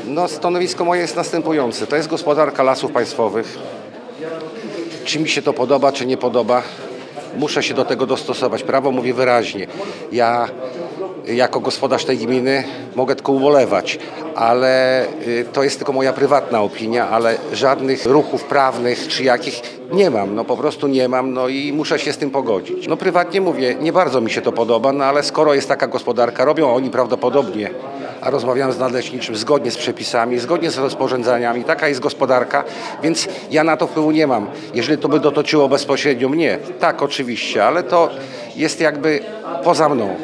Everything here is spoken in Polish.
No, stanowisko moje jest następujące. To jest gospodarka Lasów Państwowych. Czy mi się to podoba, czy nie podoba, muszę się do tego dostosować. Prawo mówi wyraźnie. Ja jako gospodarz tej gminy mogę tylko ubolewać, ale to jest tylko moja prywatna opinia, ale żadnych ruchów prawnych czy jakich nie mam, no po prostu nie mam, no i muszę się z tym pogodzić. No prywatnie mówię, nie bardzo mi się to podoba, no ale skoro jest taka gospodarka, robią oni prawdopodobnie, a rozmawiam z nadleśniczym zgodnie z przepisami, zgodnie z rozporządzeniami, taka jest gospodarka, więc ja na to wpływu nie mam. Jeżeli to by dotyczyło bezpośrednio mnie, tak oczywiście, ale to jest jakby poza mną.